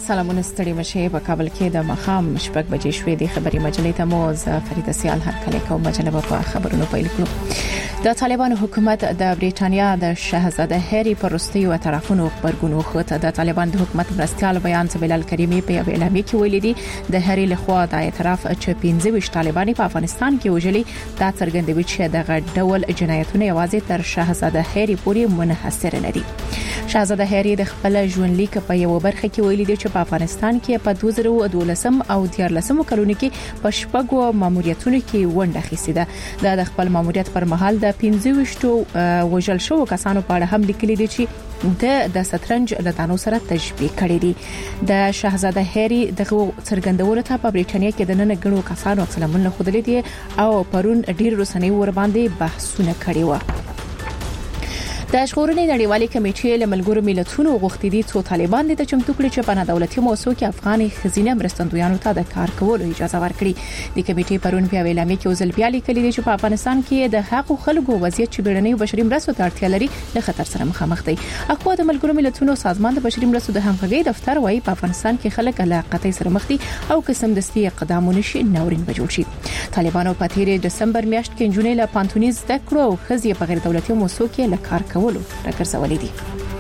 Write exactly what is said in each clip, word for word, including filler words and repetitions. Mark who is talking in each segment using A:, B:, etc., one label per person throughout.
A: سلامونه ستړي مشه په کابل کې د مخام شپږ بجې شوې د خبري مجلې ته مو ز فرید سیال هر کله کوم مجله په خبرونو پیل کړو. د طالبانو حکومت د بریټانیا د شاهزاده هری پر وروستیو طرفونو خبرګونو خو د طالبان د حکومت مرستيال بیان بلال کریمی په اعلامیه کې ویلي دي د هری لخوا د اعتراف چې پنځه ویشت طالبان په افغانستان کې وژلي دا څرګندوي چې دغه ډول جنایتونه یوازې تر شاهزاده هری پورې منحصر نه دي. شاهزاده هری د خپل ژوندلیک په یو برخه کې ویلي دي چې په افغانستان کې په دوه زره او دولسم او دیارلسم کلونو کې په شپږو ماموریتونو کې ونډه اخیستې ده. د خپل ماموریت پر مهال د پنځه ویشت وژل شو کسانو په اړه هم لیکلي دي چې د د سترنج له دانو سره تشبیه کړي دي. د شاهزاده هری دغه څرګندونه ته په بریټانیا کې د نن غړو کسانو اکسلمون له خودلې دي او پرون ډیر رسنۍ ور باندې بحثونه کړي و. د اشغورنې نړیوالې کمیټې له ملګرو ملتونو غوښتي دي چې طالبان د چمتو کړي چې په نه دولتي موسسو کې افغاني خزینه مرستندویانو ته د کار کولو اجازه ورکړي. د کمیټې پرون په اعلامیه کې وزل بیا لیکلي دي چې په افغانستان کې د حقوقو خلکو وضعیت چې بیړنۍ بشري مرستو ته اړتیا لري له خطر سره مخامخ دي. اخو د ملګرو ملتونو سازمان د بشري مرستو د همغږي دفتر وايي په افغانستان کې خلک له قطعي سره مخ دي او قسم دستي اقدامونه شي نورین بجوړ شي. طالبانو په تیر دسمبر میاشت کې جنونې له پانتونیز د کړو او خزي په غیر دولتي موسسو کې له کار کولو راګرځولې دي.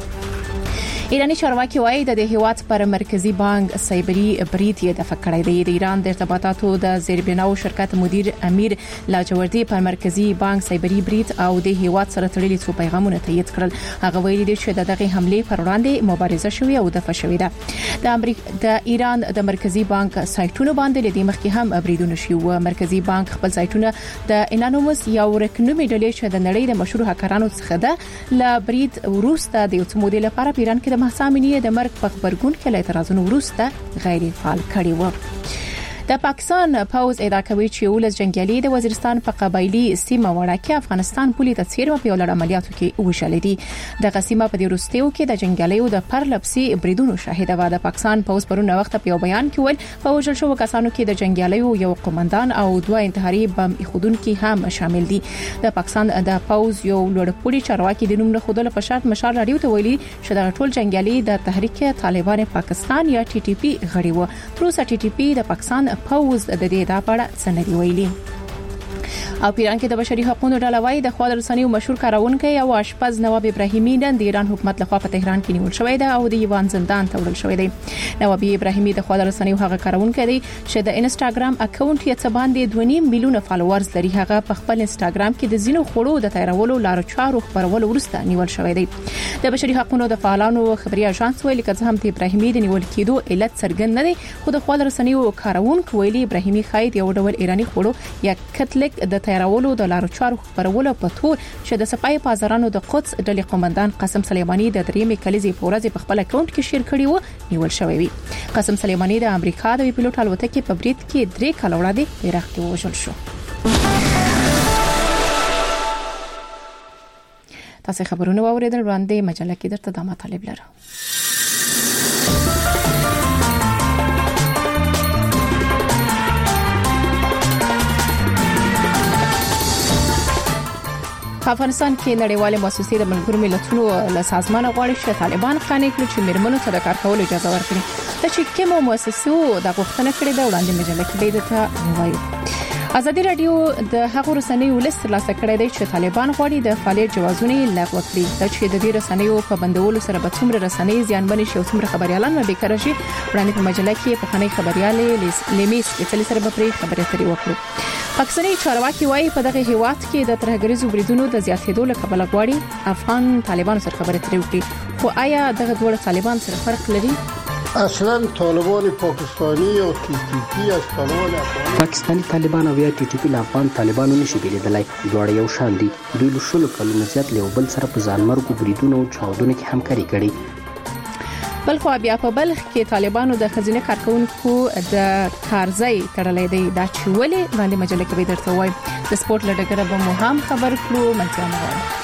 A: ایرانی چارواکي وایي د هیواد پر مرکزی بانک سایبری برید یې د فکرای دی. د ایران د ارتباطاتو د زیربناو شرکت مدیر امیر لاجوردی پر مرکزی بانک سایبری برید او د هیواد سره تړلي څو پیغامونه تایید کړل. هغه ویلي دی چې دغه حمله پر وړاندې مبارزه شوې او د فشوي ده. د امریکا د ایران د مرکزی بانک سایټونو باندې لدی مخکې هم بریدونه شوي. مرکزی بانک خپل سایټونه د انانومس یو رکنومي ډلې چې د نړۍ د مشهور هکرانو څخه ده ل برید وروسته د یو څو مودې لپاره ایران کې د محسامینی د مرګ په خبرګون کې له اعتراضونو وروسته غیر فعال کړي و. د پاکستان پوز ادعا کوي چې ولس جنگیالي د وزیرستان په قبایلی سیمه وړه کې افغانستان پولیس څیرمه په لړ عملیاتو کې وشل دي. د قسمه په وروستیو کې د جنگیالیو د پرلپسي بریدونو شاهده و. د پاکستان پوز پرونه وخت په یو بیان کې ول په وژل شو کسانو کې د جنگیالیو یو قومندان او دوه انتحاري بم ایښودونکو هم شامل دي. د پاکستان د پوز یو لوړپوړي چارواکي د نوم له خودله په شرط مشال راډیو ته ویلي چې د ټول جنگیالي د تحریک طالبان پاکستان یا ټي ټي پی غړي و. تر اوسه ټي ټي پی د پاکستان پوز د دې د اړه سندري ویلي. او پیران کې د بشري حقوقو ډلوي د خوا رسنیو مشهور کارونکي او اشپز نواب ابراهیمی نن د ایران حکومت لخوا په تهران کې نیول شوی دی او د یوان زندان ته وړل شوی دی. نواب ابراهیمی د خوا رسنیو هغه کارونکي دی چې د انستګرام اکاونټ یې څه باندې دوه نیم میلیونه فالوورز لري. هغه په خپل انستګرام کې د زینو خړو د تیرولو لارو چارو خبرولو ورسته نیول شوی دی. د بشري حقوقو د فعالانو خبري اژانس ویلي چې هم د ابراهیمی د نیول کېدو علت څرګند نه دی. خو د خوا رسنیو کارونکي ویلي ابراهیمی خاید یو ډول ایرانی خړو یا کتلک د تیرولو د لارو چارو خبرولو په تور چې د سپای بازارانو د قدس ډلې قومندان قاسم سلیمانی د دریمې کلیزې پورز په خپل اکاونټ کې شیر کړی و نیول شوی وي. قاسم سلیمانی د امریکا د پیلوټ الوتکې په برید کې درې کال وړاندې پیراخته وژل شو. تاسو خبرونه واوریدل وړاندې مجله کې درته د مطالب لرم. په افغانستان کې نړیوالې مؤسسې د ملګرو ملتونو له سازمان غواړي چې طالبان قانع کړي چې میرمنو ته د کار کولو اجازه ورکړي. د چې کومو مؤسسو د غوښتنه کړې ده وړاندې مجله کې د وایي. ازادي رادیو د هغو رسنیو لیست ترلاسه کړی دی چې طالبان غواړي د فعالیت جوازونه لغوه کړي. د چې د دې رسنیو په بندولو سره به څومره رسنۍ زیانمنې شي او څومره خبريالان به بیکاره شي وړاندې په مجله کې په خنۍ خبريالې لیمیس په سره به پرې خبرې اترې وکړو. پاکستاني چارواکي وايي په دغه هیواد کې د ترهګریزو بریدونو د زیاتېدو له کبله غواړي افغان طالبان سره خبرې اترې وکړي. خو آیا دغه ډول طالبان سره فرق لري؟
B: اصلا طالبان پاکستانی یا تی تی پی از طالبان افغان
C: پاکستانی طالبان او یا تی تی پی له افغان طالبانو نشي بیلیدلای. دواړه یو شان دي. دوی له شلو کلونو زیات له بل سره په ځانمرګو بریدونو او چاودنو کې همکاري کړې.
A: بل خو بیا په بلخ کې طالبانو د خزینه کارکونکو د کارځای تړلې دی. دا چې ولې باندې مجله کې درته وایم. د سپورت لړګره به مو هم خبر کړو. منځه مو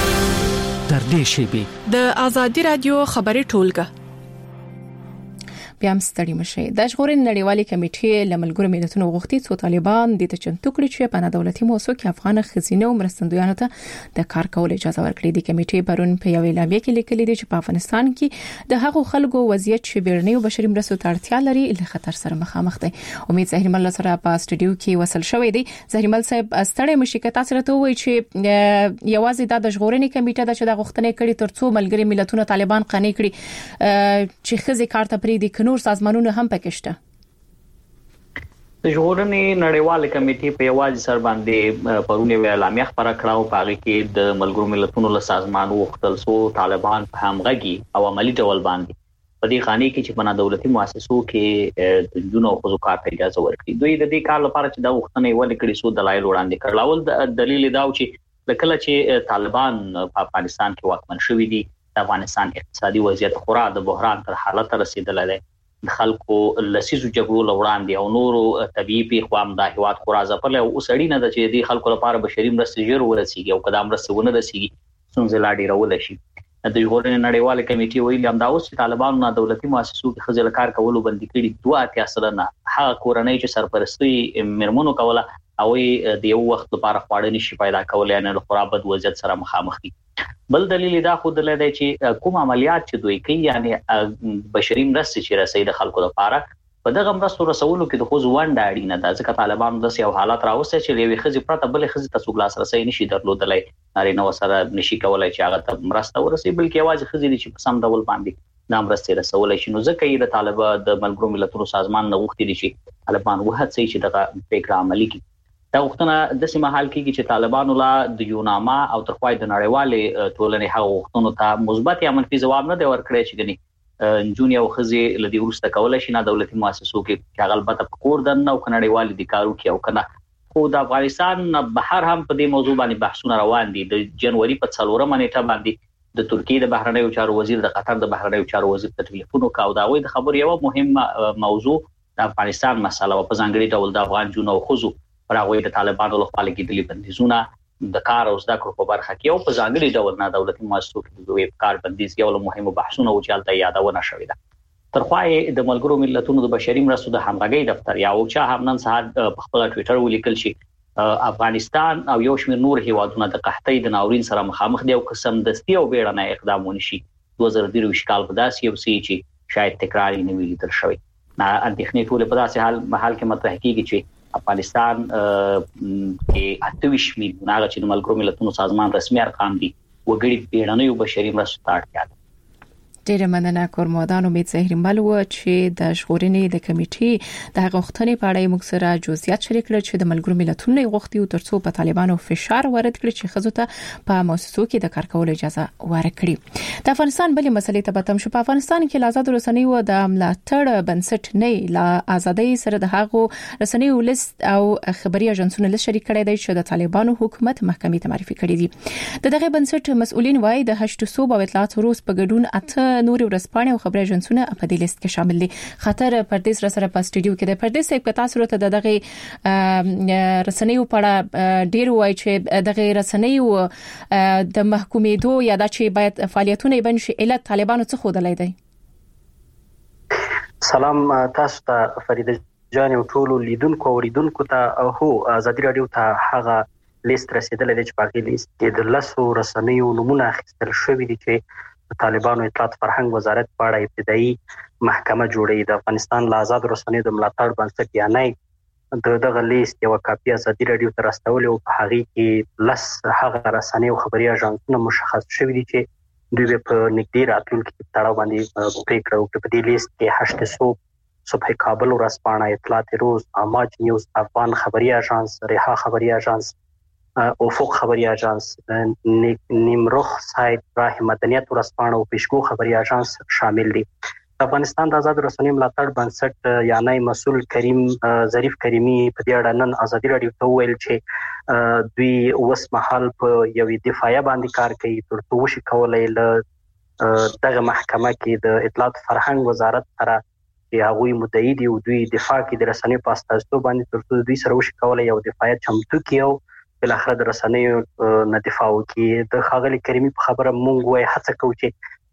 D: در دې شی به د ازادي رادیو خبري ټولګه
A: بیا هم ستړي مشي. د ژغورنې نړیوالې کمیټې له ملګرو ملتونو غوښتي څو طالبان د تچنتو کړي چې په دولتي موسسو کې افغان خزینه او مرستندویانو ته د کار کولو اجازه ورکړي. د کمیټې پرون په یو اعلامیه کې لیکلي دي چې په افغانستان کې د هغو خلکو وضعیت چې بیرنۍ او بشري مرستو ته اړتیا لري له خطر سره مخامخ دي. امید زهرمل سره په استودیو کې وصل شوې دي. زهرمل صاحب ستړي مشي که تاسو راته وایي چې یوازې د ژغورنې کمیټه د چې د غوښتنې کړي ترڅو ملګري ملتونو طالبان قانع کړي چې خزي کارته پرې دي کنور سازمانونه هم پکې شته.
D: د ژغورنې نړیواله کمیټې په یوازې سر باندې پرونه اعلامیه خبره کړه او په هغه کې د ملګرو ملتونو له سازمان وغوښتل سو طالبان په همغږي او عملی ډول باندې په دې خاني کې چې په دولتي مؤسسو کې د جنونو او خصوصي کار ته اجازه ورکړي. دوی د دې کار لپاره چې د وختنې ولې کړي سو دلایل وړاندې کړل. اول د دلیل دا و چې د کله چې طالبان په افغانستان کې واکمن شوي دي د افغانستان اقتصادي وضعیت خورا د بحران تر حالت رسیدلی دی. د خلکو لسیزو جګړو وړاندې او نورو طبيعي پیښو د هیواد خورا ځپل او سړی نه د چې د خلکو لپاره بشري مرستې ژر ورسیږي او کدام مرستې ونه رسیږي څنګه لا ډیرول شي. د ژغورنې نړیواله کمیټې ویلي هم دا اوس چې طالبانو نه دولتي مؤسسو کې خزل کار کولو بندي کړي دوه اتیا سلنه هغه کورنۍ چې سرپرستی مرمنو کوله او د یو وخت لپاره خواړه نشي پیدا کولای نه خورا بد وضعیت سره مخامخ دي. بل دلیل دا خو د لدی چې کوم عملیات چې دوی کوي یعنی بشري مرستې چې رسي د خلکو لپاره په دغه مرستو رسولو کې د خو ځوانډه اړینه ده ځکه طالبان د سیاو حالت راوستي چې لوي خزي پرته بل خزي تاسو ګلاس رسي نشي درلودلای نارینه وسره نشي کولای چې هغه ته مرسته ورسي بلکې یوازې خزي چې په سم ډول باندې نام مرستې رسولای شي. نو ځکه یې د طالبان د ملګرو ملتونو سازمان نه غوښتي شي طالبان وهڅي چې دغه فکر عملی کړي. دا وختونه د سیمه حال کې چې طالبانو لا د یوناما او ترخوای د نړیوالې ټولنې هغه وختونو ته مثبت یا منفي جواب نه دی ورکړی چې غني جونیا او خزي لدی ورسته کولای شي نه دولتي مؤسسو کې چې البته په کور دن او کنړیوال دي کارو کې او کنه خو د افغانستان بهر هم په دې موضوع باندې بحثونه روان دي. د جنوري په څلورمه نیټه باندې د ترکیې د بهرنیو چارو وزیر د قطر د بهرنیو چارو وزیر په ټلیفون وکاو دا وایي د خبر یو مهمه موضوع د افغانستان مسله او په ځانګړي ډول د افغان جنونو او خزو پر هغه د طالبانو له خوا لګیدلي بندیزونه د کار او زده کړو په برخه کې او په ځانګړي ډول نه دولتي مؤسسو کې د ویب کار بندیز یو له مهمو بحثونو او چالتیا یادونه شوې ده. ترخوای د ملګرو ملتونو د بشري مرستو د همغږي دفتر یا او چا هم نن سهار په خپل ټوئیټر ولیکل شي افغانستان او یو شمېر نور هیوادونه د قحطۍ د ناورین سره مخامخ دي او قسم دستی او بیړنی اقدام ونشي. دوه زره درویشت کال په داسې یو سي چې شاید تکرار نه وي لیدل شوی. نه اندېښنې ټول په داسې حال محل کې مطرح کیږي چې افغانستان کې اتویش میلیون هغه چې د ملګرو ملتونو سازمان رسمي ارقام دي وګړي بیړنیو بشري مرستو ته اړتیا ده.
A: ډیره مننه کورمودان. امید زهرمل و چې د ژغورنې د کمیټې د غوښتنې په اړه موږ سره جزئیات شریک کړل چې د ملګرو ملتونو غوښتي او ترڅو په طالبانو فشار وارد کړي چې خزو ته په موسسو کې د کار کولو اجازه ورکړي. د افغانستان بلې مسلې ته بتم شو. په افغانستان کې آزاد رسنیو د ملاتړ بنسټ نه لا ازادۍ سره د هغو رسنیو لیست او خبري اژانسونو لیست شریک کړي دی چې د طالبانو حکومت محکمې ته معرفي کړي دي. د دغه بنسټ مسؤلین وایي د هشت صوب او اطلاعات روز په ګډون اته نور ورسپانې او خبري اژانسونه په دې لیست کې شامل دي. خطر پردیس را سره په استودیو کې د پردیس په تاسو ته دغه رسنیو په اړه ډیر وایي چې دغه رسنیو د محکومېدو یا د چې باید فعالیتونه بنشي علت طالبانو څخه خودلای دی.
C: سلام تاسو ته فریده جان او ټول لیدونکو او لیدونکو ته هو ازادي رادیو ته هغه لیست رسیدلې چې په هغه لیست کې د لسو رسنیو نمونه اخیستل شوې دي چې طالبانو اطلاعات فرهنګ وزارت په اړه ابتدایي محکمه جوړې. د افغانستان له آزاد رسنیو د ملاتړ بنسټ یا نه د دغه لیست یو کاپي ازادي رادیو ته راستول او په هغه کې لس هغه رسنیو خبري اژانسونه مشخص شوي دي چې دوی په نږدې راتلونکي کې تړاو باندې پریکړه وکړي. په دې لیست کې هشت صوب، صبح کابل ورځپاڼه، اطلاعات روز، اماج نیوز، افغان خبري اژانس، رها خبري اژانس، افق خبري اژانس، نیمروخ سایت، راه مدنیت ورځپاڼه او پیشګو خبري اژانس شامل دي. افغانستان د آزاد رسنیو ملاتړ بنسټ یا نه مسؤل کریم ظریف کریمی په دې اړه نن ازادي رادیو ته ویل چې دوی اوس مهال په یوې دفاعیه باندې کار کوي ترڅو وشي کولای له دغه محکمه کې د اطلاعات فرهنګ وزارت سره چې هغوی مدعي دي او دوی دفاع کې د رسنیو په استازیتوب باندې ترڅو دوی سره وشي کولای یو دفاعیه چمتو کړي او بل اخر د رسنیو نه دفاع وکړي. د خاغلی کریمی په خبره مونږ وایي هڅه کوو چې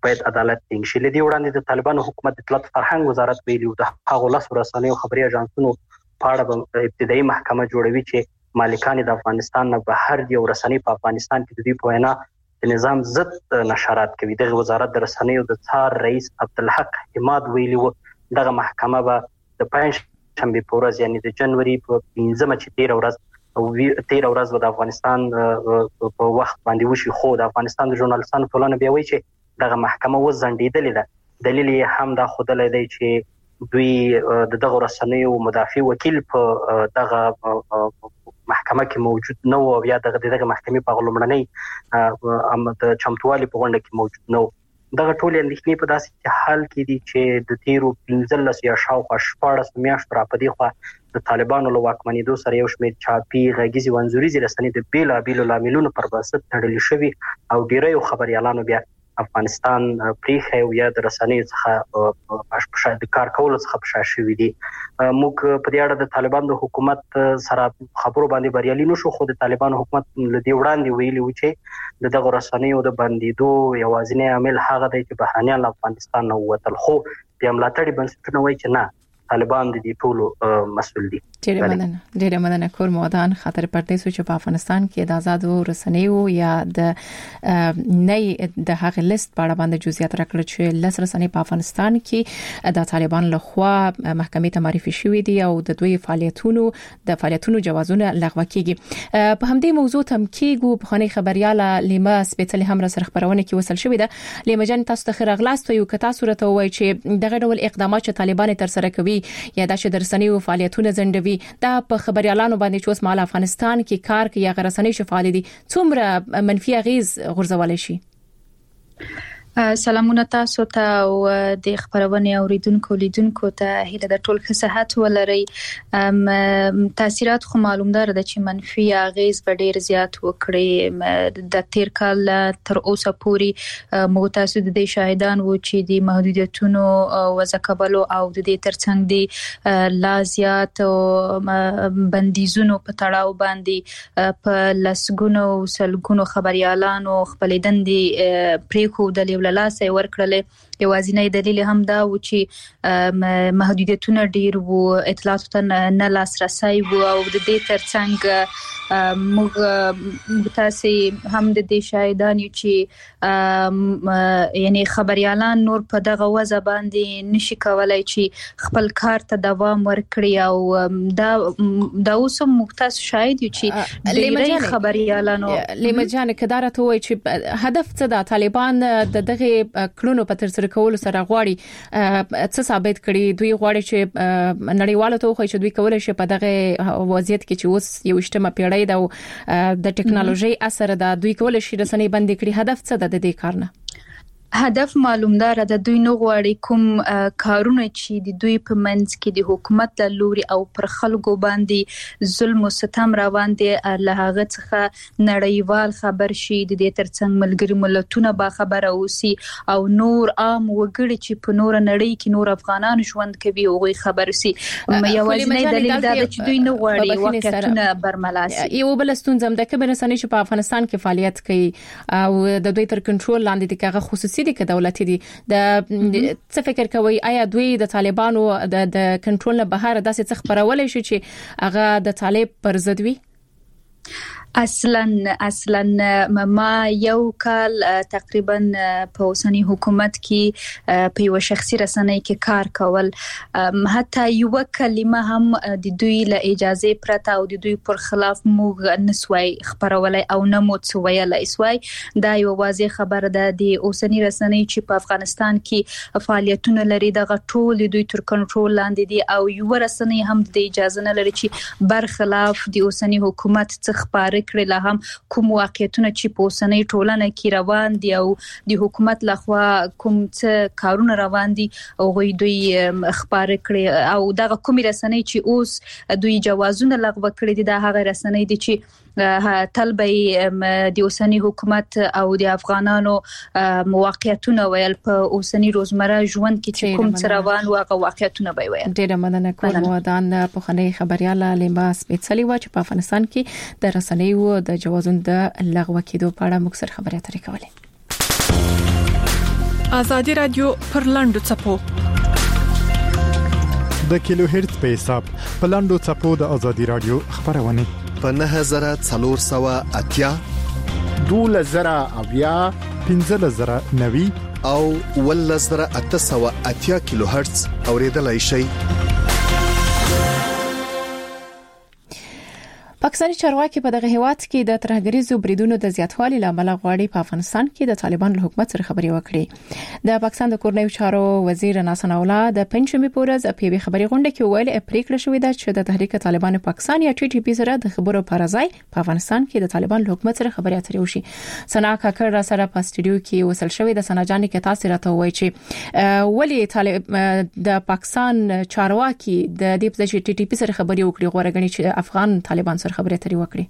C: باید عدالت ټینګ شي. لدی وړاندې د طالبانو حکومت اطلاعات فرهنګ وزارت ویلي د هغو لاسو رسنیو خبري اژانسونو په اړه ابتدایي محکمه جوړوي چې مالکان د افغانستان نه بهر دی او رسنۍ په افغانستان کې د دوی په وینا د نظام ضد نشرات کوي. دغه وزارت د رسنیو د څار رئیس عبدالحق حماد ویلي و دغه محکمه به د پنځ شنبه په ورځ یعنی د جنوري په پنځمه چې تیر ورځ او تیر ورځ د افغانستان په وخت باندې وشي، خو د افغانستان د ژورنالستانو ټولنه بیا وایي چې دغه محکمه وزندیدلې ده. دلیل یې هم دا خودلې دی چې دوی د دغه رسنیو مدافع وکیل په دغه محکمه کې موجود نه و، یا دغه دغه محکمې په غلمړنۍ ام د چمتوالي په غونډه کې موجود نه و. دغه ټول اندېښنې په داسې حال کې دي چې د تیرو پنځلس یا شاوخوا شپاړس میاشتو راپدې خوا د طالبانو له واکمنېدو سره یو شمېر چاپي غږیزې وانځوریزې رسنۍ د بېلابېلو لاملونو پر بنسټ تړلې شوي او ډېرو خبريالانو بیا افغانستان پریخي او یا د رسنیو څخه د کار کولو څخه پښه شوي دي. موږ په دې اړه د طالبانو د حکومت سره خبرو باندې بریالي نشو، خو د طالبانو حکومت لدی وړاندې ویلي و چې د دغه رسنیو د بندیدو یوازینی عامل هغه دی چې بهرانيان له افغانستان نه ووتل، خو بیا ملاتړي بنسټونه وایي چې نه، طالبان د دې ټولو مسؤل دي.
A: ډېر مننه ډېر مننه کور مودان خاطر پرتې سوچ په افغانستان کې د آزادو رسنیو یا د نه د هغه لیست په اړه باندې جزئیات راکړل چې لس رسنۍ په افغانستان کې د طالبان له خوا محکمې ته معرفي شوې دي او د دوی فعالیتونو د فعالیتونو جوازونه لغوه کیږي. په همدې موضوع تم کېګو په خاني خبرياله لیما سپیشل هم را سره خبرونه کې وصل شوې ده. لیما جان تاسو ته خیر اغلاست یو کتا صورت وای چې دغه ډول اقدامات چې طالبان تر سره کوي یا د شدرسنیو فعالیتونه زندوي دا په خبريالانو باندې چې اوس مال افغانستان کې کار کوي یا غرسنۍ شفاعل دي څومره منفي اغیز غورځول شي؟
E: سلامونه تاسو ته او د خبرونه اوریدونکو لیدونکو ته هیله د ټول صحت ولري. تاثیرات خو معلومدار ده چې منفي اغیز به ډیر زیات وکړي. د تیر کال تر اوسه پورې متاسد د شاهدان وو چې د محدودیتونو وضع کولو او د دې ترڅنګ د لا زیات بندیزونو په تړاو باندې په لسګونو سلګونو خبريالانو خپلېدندې پریکو د لاسه ورکړل. یوازینی دلیل هم دا و چې محدودیتونه ډیر وو، اطلاعات ته نه لاسرسي وو او د دې ترڅنګ موږ تاسو هم د دې شاهدان یو چې یعنی خبريالان نور په دغه وځ باندې نشي کولای چې خپل کار ته دوام ورکړي او دا دا اوس مختص شاهد یو چې ډیری خبريالانو
A: لیما جان کدارت وای چې هدف څه د طالبان د دغه کړونو په تر سره کولو سره غواړي څه ثابت کړي؟ دوی غواړي چې نړیوالو ته خو چې دوی کولای شي په دغه وضعیت کې چې اوس یو اجتماعي پیړۍ ده د ټکنالوژي اثر ده دوی کولای شي رسنۍ بند کړي. هدف څه ده د دې کار نه؟
E: هدف معلومدار ده دوی نو غواړي کوم کارونه چې د دوی په منځ کې د حکومت له لوري او پر خلکو باندې ظلم او ستم روان دي له هغه څخه نړیوال خبر شي، د دې ترڅنګ ملګری ملتونه با خبره اوسي او نور عام وګړي چې په نور نړۍ کې نور افغانان ژوند کوي او غوي خبر سي. یوازینی دلیل دا چې دوی نو غواړي واقعیتونه برملاسي. یو
A: بل ستونزه ده چې رسنۍ په افغانستان کې فعالیت کوي او د دوی تر کنټرول لاندې دي کغه خصوصي دي که دولتي دي. د څه فکر کوي آیا دوی د طالبانو د کنټرول نه بهر داسې څه خبرولای شي چې هغه د طالب پر ضد وي؟
E: اصلا اصلا ما یو کال تقریبا په اوسنی حکومت کې په یو شخصي رسنۍ کې کار کول، حتی یو کلمه هم د دوی له اجازه پرته او د دوی پر خلاف موږ نسوي خبرولای او نه مو څویلای سوي. دا یو واضح خبره ده د اوسنی رسنۍ چې په افغانستان کې فعالیتونه لري دغه ټول دوی تر کنټرول لاندې دي او یو رسنۍ هم د اجازه نه لري چې برخلاف د اوسنی حکومت څخه خبرې کړي، لا هم کوم واقعیتونه چې په اوسنۍ ټولنه کې روان دي او د حکومت لخوا کوم څه کارونه روان دي او غوي دوی خبرې کړي او دغه کومې رسنۍ چې اوس دوی جوازونه لغوه کړي دي دا هغه رسنۍ دي چې طلبي د اوسنی حکومت او د افغانانو مواقعیتونه ویل په اوسنی روزمره ژوند کې چې کوم څه روان او هغه واقعیتونه به ویل.
A: ډېر مننه کوم ودان په خنۍ خبرياله لیما سپیشلی و چې په افغانستان کې د رسنیو د جوازونو د لغوه کېدو په اړه مکثر خبرې اترې کولې.
F: ازادي رادیو پر لاندو چپو
G: د کیلو هرتز په حساب په لاندو چپو د ازادي رادیو خبرونه
H: په نه هزار څلور سوه اتیا
B: دوله زره اویا
G: پنځه زره نوي
H: او ول زره اته سوه اتیا کیلو هرتز اوریدلای شي.
A: پاکستاني چارواکي په دغه هیواد کې د ترهګریزو بریدونو د زیاتوالي لامل غواړي په افغانستان کې د طالبان له حکومت سره خبري وکړي. د پاکستان د کورنیو چارو وزیر ناصر الله د پنځمې پورز په یوه خبري غونډه کې ویل پریکړه شوې ده چې د تحریک طالبان پاکستان یا ټي ټي پی سره د خبرو پر ځای په افغانستان کې د طالبان له حکومت سره خبري اترې وشي. سنا کاکر را سره په سټډیو کې وصل شوې د سناجان کې تاسو راته وایي چې ولی طالب د پاکستان چارواکي د دې په ځای ټي ټي پی سره خبري وکړي غوړه غني چې افغان طالبان سره خبرې اترې وکړي.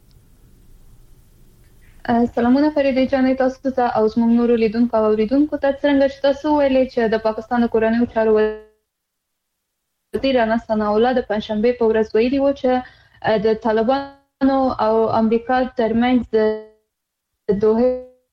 I: سلامونه فريده جانې تاسو ته او زموږ نورو لیدونکو او اوریدونکو ته څنګه چې تاسو ویلې چې د پاکستان کورنیو چارو وزیر ناصر الله د پنځشنبه په ورځ ویلي و چې د طالبانو او امریکا ترمنځ د دوه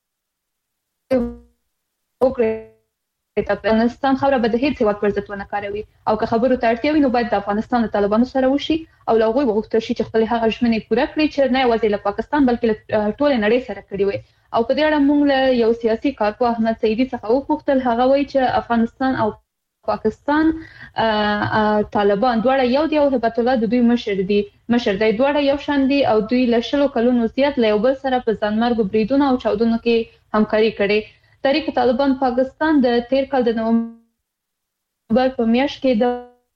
I: وګړي د افغانستان خبره به د هیڅ وخت پر ضد ونه کاروي او که خبرو ته اړتیا وي نو باید د افغانستان د طالبانو سره وشي او لغوی وغوښتل شي چې خپل هغه ژمنې پوره کړي چې نه یوازې له پاکستان بلکې له ټول نړۍ سره کړي وي. او په دې اړه موږ له یو سیاسي کارپوه احمد سعیدي څخه وغوښتل هغه وایي چې افغانستان او پاکستان طالبان دواړه یو دی او هبت الله د دوی مشر دی مشر دی دواړه یو شان دي او دوی له شلو کلونو زیات له یو بل سره په ځانمرګ بریدونو او چاودنو کې همکاري کړې. تحریک طالبان پاکستان د تیر کال د نومبر په میاشت کې د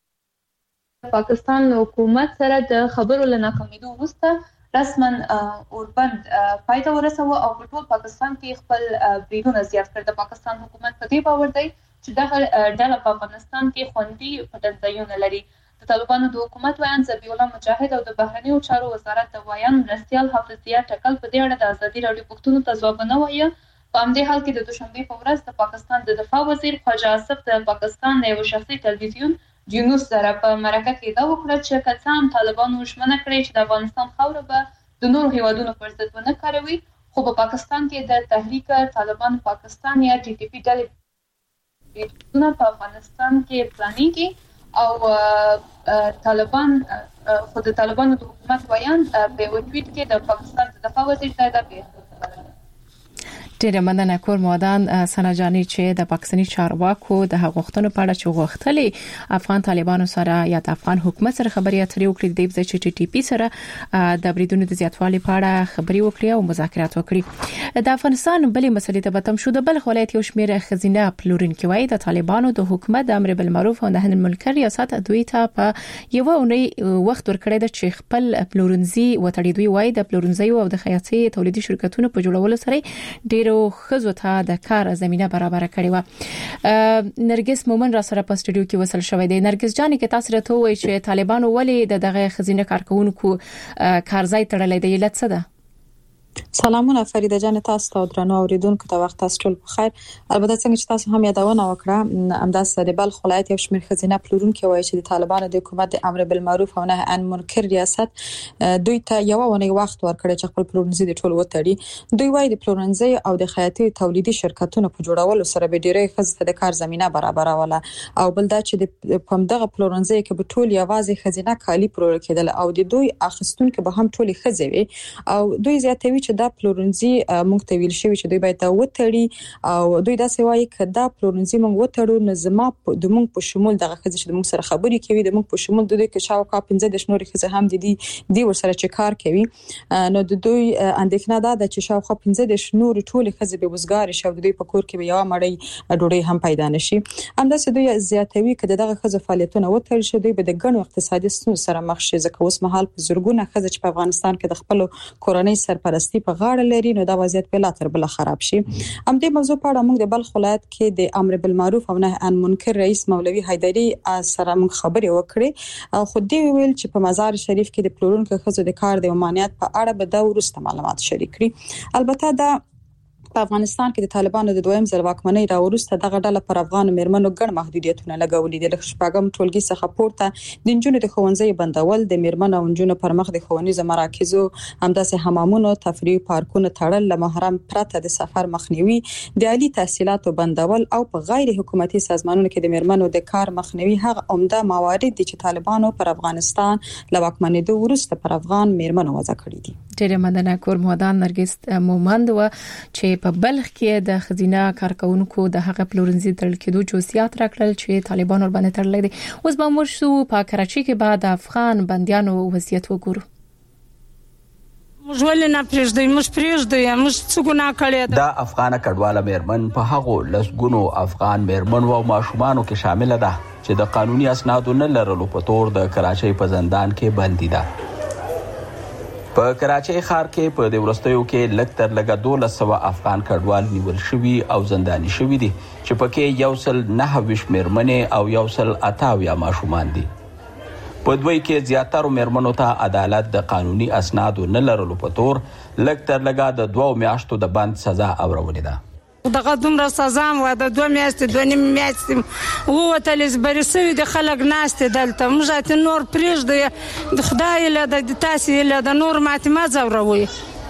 I: پاکستان حکومت سره د خبرو له ناکامیدو وروسته رسما اوربند پای ته ورسوه او په ټول پاکستان کې خپل بریدونه زیات کړ. د پاکستان حکومت په دې باور دی چې دغه ډله په افغانستان کې خوندي پټنځایونه لري. د طالبانو د حکومت ویان ذبیح الله مجاهد او د بهرنیو چارو وزارت د ویان مرستیال حافظ ضیا ټکل په دې اړه د ازادي راډیو پښتون ته ځواب نه وایي. په همدې حال کې د دوشنبه په ورځ د پاکستان د دفاع وزیر خواجه آصف د پاکستان د یو شخصي تلویزیون جنوس سره په مرکه کې دا وکړه چې کله هم طالبانو ژمنه کړې چې د افغانستان خاوره به د نورو هیوادونو پر ضد ونه کاروي خو په پاکستان کې د تحریک طالبان پاکستان یا ټي ټي پی ډلې په افغانستان کې پلانېږي او طالبان خو د طالبانو د حکومت ویان په یو ټویټ کې د پاکستان د دفاع وزیر ته دا پیغام
A: ډیره مننه کور مودان سناجانی چې د پاکستاني چارواکو د غوښتنو په اړه چې غوښتلې افغان طالبانو سره یا د افغان حکومت سره خبرې اترې وکړي د دې چې ټي ټي پی سره د بریدونو د زیاتوالي په اړه خبرې وکړي او مذاکرات وکړي. د افغانستان بلې مسلې ته بتم شو. د بلخ ولایت یو شمېر خزینه پلورونکي وایي د طالبانو د حکومت د امر بالمعروف او نهي عن المنکر ریاست دوی ته په یو اونۍ وخت ورکړی د چې خپل پلورنځي وتړي. دوی وایي د پلورنځي او د خیاطۍ تولیدي شرکتونو په جوړولو سره ډېر خزو ته د کار زمينه برابر کړې و. نرګس مومن را سره په سټډیو کې وصل شوې ده. نرګس جانې کې تاسو راته وایي چې طالبانو ولې د دغه خزینه کارکونکو کارځای تړلې دی علت څه ده؟
J: سلامونه فریده جان تاسو ته درنو اوریدونکو ته وخت تاسو ټول بخیر. البته څنګه چې تاسو هم یادونه وکړه همداس د بلخ ولایت یو شمېر خزینه پلورونکي وایي چې د طالبانو د حکومت د امر بالمعروف او نهي عن المنکر ریاست دوی ته یو ونې وخت ورکړي چې خپل پلورنځي د ټول وتړي. دوی وایي د پلورنځي او د خیاطۍ تولیدي شرکتونو په جوړولو سره به ډېرې خزې ته د کار زمينه برابروله او بل دا چې د پمدغه پلورنځي کې به ټول یوازې خزینه کالی پلور کېدل او د دوی اخستونکو به هم ټول خزې وي او دوی زیاتوي چې دا پلورنځي موږ ته ویل شوی چې دوی باید وتړي او دوی دا سوي کدا پلورنځي موږ وتړو نه زما د موږ په شمول دغه خزې چې موږ سره خبري کوي د موږ په شمول د دوی کې شاوخوا پنځه د شنوري خزې هم د دې دی ورسره چې کار کوي نو د دوی اندېښنه ده چې شاوخوا پنځه د شنوري ټول خزې به وزګار شي او د دوی په کور کې به یو مړی ډوډۍ هم پیدا نشي. همداسې دوی زیاتوي کدا دغه خزې فعالیتونه وتړي شي دوی به د ګڼو اقتصادي ستونزو سره مخ شي ځکه اوس مهال په زورګونه خزې چې په افغانستان کې د خپل کورنۍ سرپرستی په غاړه لري نو دا وضعیت به لا تر بل خراب شي. ام دې موضوع په اړه موږ د بلخ ولایت کې د امر بالمعروف او نهي عن المنکر رئیس مولوي حیدری سره موږ خبرې وکړې او خو دې ویل چې په مزار شریف کې د پلورونکو خزو د کار د ممانعت په اړه به دا ورسته معلومات شریک کړي. البته دا په افغانستان کې د طالبانو د دویم ځل واکمنۍ راوروسته دغه ډله پر افغان میرمنو ګڼ محدودیتونه لګولي دي. له شپږم ټولګي څخه پورته د نجونو د ښوونځي بندول، د میرمنو او نجونو پر مخ د ښوونیزو مراکزو همداسې حمامونو، تفریحي پارکونو تړل، له محرم پرته د سفر مخنیوي، د عالی تحصیلاتو بندول او په غیر حکومتي سازمانونو کې د میرمنو د کار مخنیوي هغه عمده موارد دي چې طالبانو پر افغانستان له واکمنېدو وروسته پر افغان میرمنو وضع کړي دي.
A: ډېر مننه کور مودان نرګس مومند و چې په بلخ کې د خزینه کارکونکو د هغه پلورنځي تړل کېدو جزئیات راکړل چې طالبانو باندې تړل دي. اوس به موږ شو په کراچي کې بعد افغان بنديانو وضعیت وګورو.
K: موږ ولې نه پرېږدي موږ پرېږدي موږ څه ګناه کړې
L: ده. د افغان کډواله میرمن په هغو لسګونو افغان میرمن او ماشومانو کې شامل ده چې د قانوني اسنادو نه لرلو په تور د کراچۍ په زندان کې بندي ده. په کراچۍ ښار کې په د ورستیو کې لږ تر لږه دولس سوه افغان کډوال نیول شوي او زنداني شوي دي چې پکې یو سل نهه ویشت میرمنې او یو سل اته اویا ماشومان دي. په دوی کې زیاترو میرمنو ته عدالت د قانوني اسنادو نه لرلو په تور لږ تر لږه د دوو میاشتو د بند سزا اورولې ده.
K: دغه دومره سزا مو د دوه میاشتې دوه نیم میاشتې ووتلې زبرې سوي د خلک ناستې دلته. موږ ته نور پرېږدئ د خدای له د تاسې له د نور ماتې مه ځوروئ.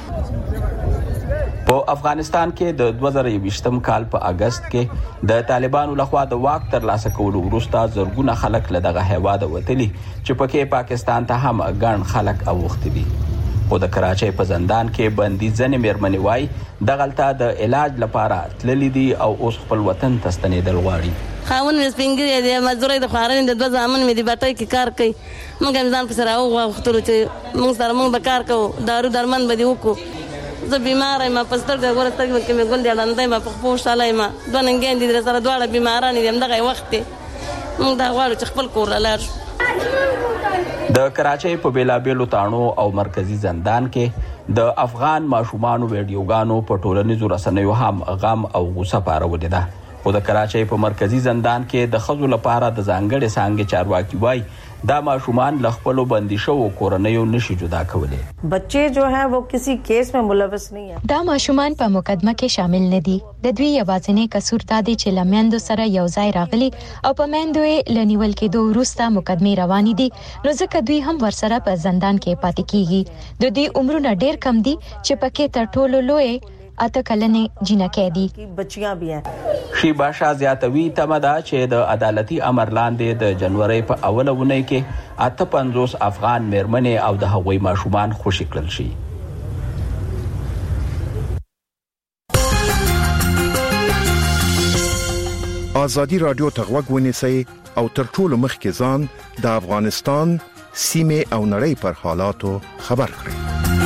L: په افغانستان کې د دوه زره یوویشتم کال په اگست کې د طالبانو لخوا د واک ترلاسه کولو وروسته زرګونه خلک له دغه هیواده وتلي چې پکې پاکستان ته هم ګڼ خلک اوښتي دي. خو د کراچۍ په زندان کې بندي ځنې میرمنې وایي دغلته د علاج لپاره تللي دي او اوس خپل وطن ته ستنېدل غواړي.
M: خاوند مې سپین ږیری دی، مزدورۍ د خوارۍ د دوه زامن مې د بټۍ کې کار کوي. موږ هم ځان پسې راوغوښتلو چې موږ سره موږ به کار کوو، دارو درمن به دې وکړو. زه بیماره یم، په سترګو ګوره سترګو کې مې ګونډې ړنده یم، په خپو شاله یم، دوه ننګیان دي درسره دواړه بیماران دي. همدغه وخت دی موږ دا غواړو چې خپل کور ته لاړ شو.
L: د کراچۍ په بیلابیلو تاڼو او مرکزی زندان کې د افغان ماشومانو ویډیوګانو په ټولنیزو رسنیو هم غم او غوسه پارولې ده. خو د کراچۍ په مرکزی زندان کې د ښځو لپاره د ځانګړې څانګې چارواکي وایي دا ماشومان له خپلو بندي شوو کورنیو نشي جدا کولی.
N: بچے جو ہیں وہ کسی کیس میں ملوث نہیں ہیں.
O: دا ماشومان په مقدمه کې شامل نه دي. د دوی یوازینی قصور دا دی چې لمیندو سره یو ځای راغلي او په میندو یې لنیول کېدو وروسته مقدمه روانې دي، نو ځکه دوی هم ورسره په زندان کې پاتې کیږي. د دوی عمرونه ډیر کم دي چې پکې تر ټولو لوی اته کلنې جنکې دي.
N: بچیاں بھی ہیں.
L: شی باشا زیاتوي تمه ده چې د عدالتي امر لاندې د جنوري په اوله ونۍ کې اته پنځوس افغان میرمنې او د هغوی ماشومان خوشي کړل شي.
H: ازادي رادیو ته غوږ ونیسئ او تر ټولو مخکې ځان د افغانستان سیمه او نړۍ پر حالاتو خبر کړئ.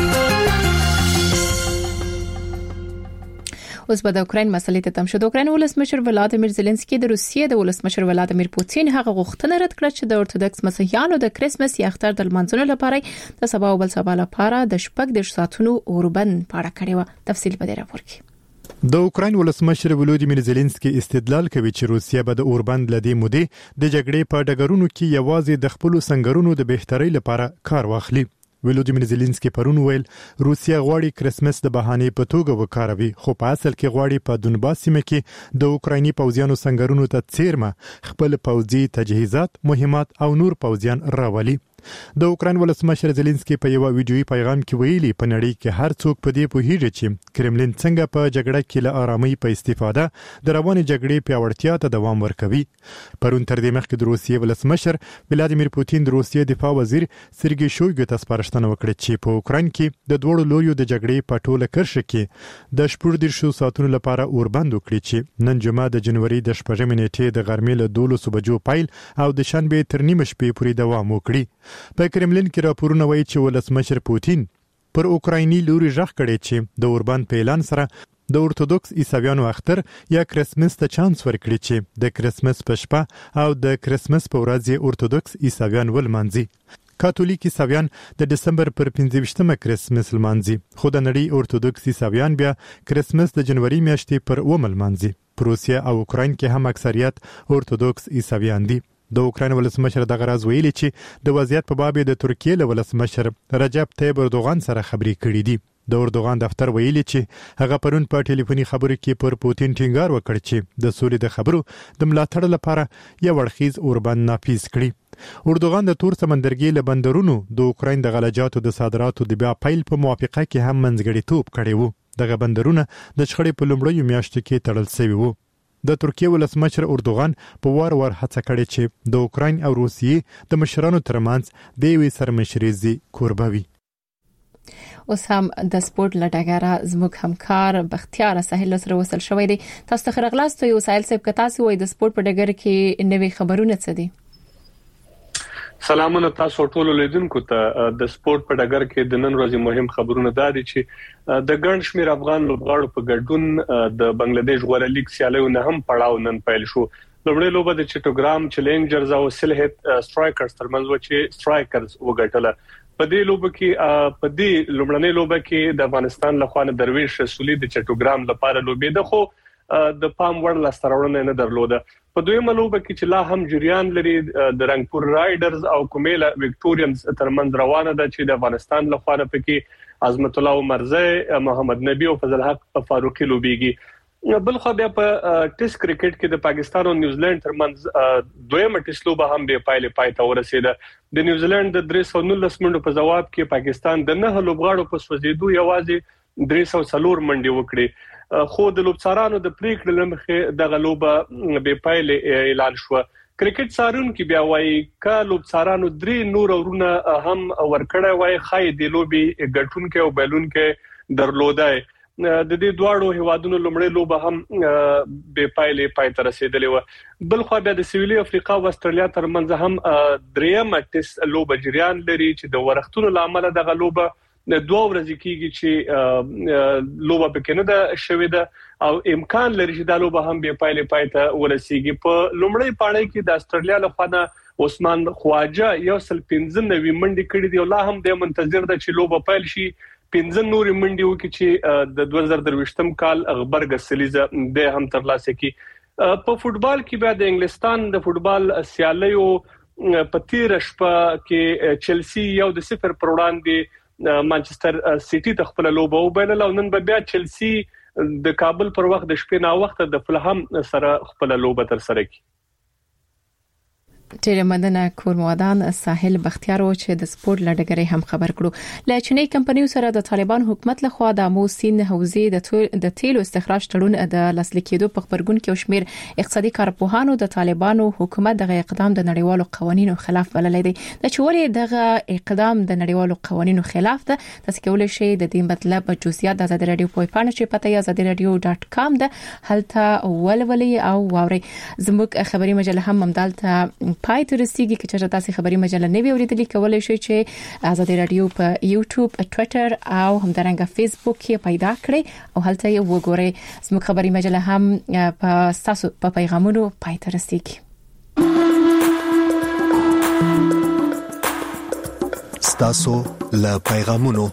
A: اوس به د اوکراین مسلې ته تم شو. د اوکراین ولسمشر ولادیمیر زيلنسکي د روسیې د ولسمشر ولادیمیر پوتین هغه غوښتنه رد کړه چې د اورتودوکس مسیحیانو د کریسمس یا اختر د لمانځنو لپاره د سبا او بل سبا لپاره د شپږ د ساعتونو اوربند پاړه کړی و. تفصیل به درته ورکړم.
G: د اوکراین ولسمشر ولادیمیر زيلنسکي استدلال کوي چې روسیه به د اوربند لدې مودې د جګړې په ډګرونو کې یوازې د خپل سنگرونو د بهتري لپاره کار واخلي. ولادیمیر زيلنسکي پرون ویل روسیه غواړي کریسمس د بهانه په توګه وکاروي، خو په اصل کې غواړي په دونباس سیمه کې د اوکرایني پوځیانو سنگرونو ته څیرمه خپل پوځي تجهیزات، مهمات او نور پوځیان راولي. د اوکراین ولسمشر زيلنسکي په یو ویډیوي پیغام کې ویلي په نړۍ کې هر څوک په دې پوهیږي چې کرملین څنګه په جګړه کې له آرامۍ په استفاده د روانې جګړې پیاوړتیا ته دوام ورکوي. پرون تر دې مخکې د روسیې ولسمشر ولادیمیر پوتین د روسیې دفاع وزیر سرګي شویګو ته سپارښتنه وکړه چې په اوکراین کې د دوړو لویو د جګړې په ټوله کرښه کې د شپږ دیرشو ساعتونو لپاره اوربند وکړي چې نن جمعه د جنوري د شپږمې نیټې د غرمې له دولسو بجو پیل او د شنبه تر نیمه شپې پورې دوام وکړي. په کرملین کې راپورونه وایي چې ولسمشر پوتین پر اوکرایني لوري ژغ کړي چې د اوربند په اعلان سره د اورتودوکس عیسویانو اختر یا کریسمس ته چانس ورکړي چې د کریسمس په شپه او د کریسمس په ورځ اورتودوکس عیسویان ولمانځي. کاتولیک عیسویان د دسمبر پر پنځه ویشتمه کریسمس لمانځي، خو د نړۍ اورتودوکس عیسویان بیا کریسمس د جنوري میاشتې پر اوومه لمانځي. په روسیه او اوکراین کې هم اکثریت اورتودوکس عیسویان دي. د اوکراین ولسمشر دغه راز ویلي چې د وضعیت په باب د ترکیې له ولسمشر رجب طیب اردوغان سره خبرې کړې دي. د اردوغان دفتر ویلي چې هغه پرون په ټلیفوني خبرو کې پر پوتین ټینګار وکړ چې د سولې د خبرو د ملاتړ لپاره یو اړخیز اوربند نافذ کړي. اردوغان د تور سمندرګي له بندرونو د اوکراین د غلجاتو د صادراتو د بیا پیل په موافقه کې هم منځګړیتوب کړی وو. دغه بندرونه د شخړې په لومړیو میاشتو کې تړل شوي وو. د ترکیه ولسمشر اردوغان په وار وار هڅه کړې چې د اوکراین او روسیې د مشرانو ترمنځ د یوې سرمشریزي کوربه وي.
A: اوس هم د سپورت لټګره زموږ همکار بختیار سهیل سره وصل شوی دی. تاسو ته راغلاست یو سایل سیب کتاسي وای د سپورت په ډګر کې نوې خبرونه څه دي؟
P: سلامونه تاسو ټول لیدونکو ته. د سپورت په ډګر کې د نن ورځې مهم خبرونه دا دي چې د ګڼ شمېر افغان لوبغاړو په ګډون د بنگلاديش غوړه لیګ سیالیونه هم پړاو نن پیل شو. لومړی لوبه د چټوګرام چیلنجرز او سلهټ سټرایکرز ترمنځ و چې سټرایکرز وګټله. په دې لوبه کې په دې لومړنۍ لوبه کې د افغانستان لخوا نه درویش رسولي د چټوګرام لپاره لوبېده خو د پام وړ لاسترونه نه درلوده. په دویمه لوبه کې چې لا هم جریان لري د رنگپور رایډرز او کومیلا وکټورینز ترمنځ روانه ده چې د افغانستان لخوا نه پکې عظمت الله عمرزی، محمد نبی او فضل حق فاروقي لوبيږي. بل خو بیا په ټیسټ کرکټ کې د پاکستان او نیوزیلند ترمنځ دویمه ټیسټ لوبه هم به پایله پای ته ورسیده. د نیوزیلند د درې سوه نولس منډو په جواب کې پاکستان د نه لوبغاړو په سوځېدو یوازې درې سوه څلور منډې وکړې، خو د لوبڅارانو د پریکړې لمخې دغه لوبه به پایله اعلان شو. کرکټ څارونکو بیا وایي ک لوبڅارانو درې نور ورونه هم ورکړی وای خای د لوبي ګټونکو او بلونکو درلودای. د دې دواړو هیوادونو لومړی لوبه هم به پایلې پای ته رسیدلې و. بل خو بیا د سویلي افریقا او استرالیا ترمنځ هم درېمه ټیسټ لوبه جریان لري چې د ورښتونو لامل دغه لوبه د دوه ورځې کېږي چې لوبه پکې نه ده شوې ده او امکان لري چې دا لوبه هم به پایلې پای ته ورسیږي. په لومړی پاڼه کې د استرالیا لخوا نه عثمان خواجه یو سل پنځه نوي منډې کړې دي او لا هم د منتظر ده چې لوبه پیل شي. پنځه نوري منډي وکړي چې د دوه زره درویشتم کال غبرګ سلیزه د هم ترلاسه کی. په فوتبال کې بیا د انګلستان د فوتبال سیالیو په تیر شپه کې چلسی یو د صفر پر وړاندې مانچستر سیټي ته خپل لوبه وبایله او نن بیا چلسی د کابل پر وخت د شپې نا وخت د فلهم سره خپل لوبه تر سره کی.
A: ډېر مننه کورموادان ساحل بختیارو چې د سپورت لړګري هم خبر کړو. له چینی کمپنیو سره د طالبان حکومت لخوا د موسین حوزې د تیلو استخراج تړون د لاسلیک کېدو په خبرګون کې شمیر اقتصادي کارپوهانو د طالبانو حکومت دغه اقدام د نړیوالو قوانینو خلاف بللی دی. د چوري دغه اقدام د نړیوالو قوانینو خلاف ده. تاسو کولای شئ د دې مطلب جزئیات د آزادي رادیو په پاڼه چې پته یې آزادي رادیو ډاټ کام ده هلته ولولئ او واورئ. زموږ خبري مجله هم همدالته پای ته رسیدي. کې چې تاسو خبري مجله نه وی اوریدلې کولای شئ چې آزادي رادیو په یوټیوب، ټوئیټر او همدارنګه فیسبوک کې پیدا کړئ او هلته یې وګورئ. زموږ خبري مجله هم په تاسو په پیغامونو پای ته رسیدي.
Q: تاسو له پیغامونو.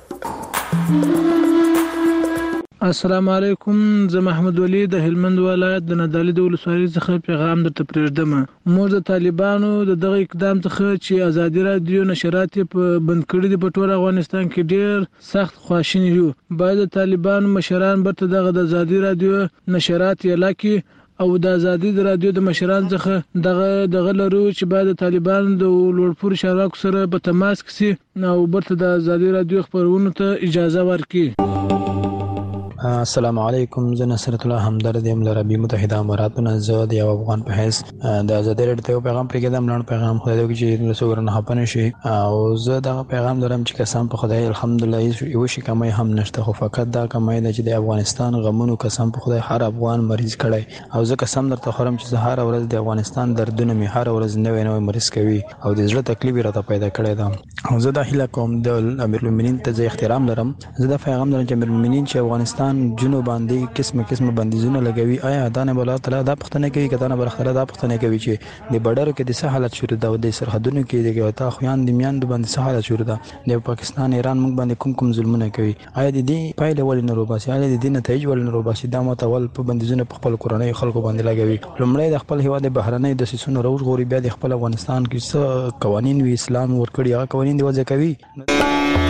R: السلام علیکم، زه محمد ولی د هلمند ولایت د ندالي د ولسوالۍ څخه پیغام درته پرېږدم. موږ د طالبانو د دغه اقدام څخه چې آزادي رادیو نشرات په بند کړي دي په ټول افغانستان کې ډېر سخت خواشینی یو. باید د طالبانو مشران برته دغه د آزادي رادیو نشرات یې لکه او د آزادي د رادیو د مشران څخه دغه دغه لرو چې باید د طالبانو د لوړپوړو چارواکو سره په تماس کې سي او برته د آزادي رادیو خبرونو ته اجازه ورکړي.
S: السلام علیکم، زه نصرت الله همدرد یم له عربي متحده اماراتونو. زه د یو افغان په حیث د آزادي رادیو پیغام پرېږدم. لاندې پیغام خدای دې چې له څو نه خپنه شي او زه دا پیغام لرم چې قسم په خدای الحمدلله یو شي کمای هم نشته، خو فقط دا کمای ده چې د افغانستان غمونو قسم په خدای هر افغان مریض کړي او زه قسم درته خورم چې زه هر ورځ د افغانستان دردونه می هر ورځ نوې نوې مریض کوي او د زړه تکلیف راته پیدا کړی ده او زه د هیله کوم د امیرالمؤمنین ته احترام لرم. زه دا پیغام لرم چې امیرالمؤمنین چې افغانستان جنوب باندې قسمه قسمه بندیزونه لګوي، آیا دا نه بل تعالی دا پښتنه کوي کته نه بل خره دا پښتنه کوي چې د بډر کې د سہالت شروع ده او د سرحدونو کې د ګوتا خویان د میان د باندې سہالت شروع ده د پاکستان ایران موږ باندې کوم کوم ظلمونه کوي، آیا د دې پایله ول نه روباسي، آیا د دې نتایج ول نه روباسي؟ دا متول په بندیزونه په خپل کورنۍ خلکو باندې لګوي. لومړی د خپل هیواد بهرنۍ د سیسونو روغ غوري بیا د خپل افغانستان کې څه قوانين وی اسلام ورکړي هغه قوانين دی وځي کوي.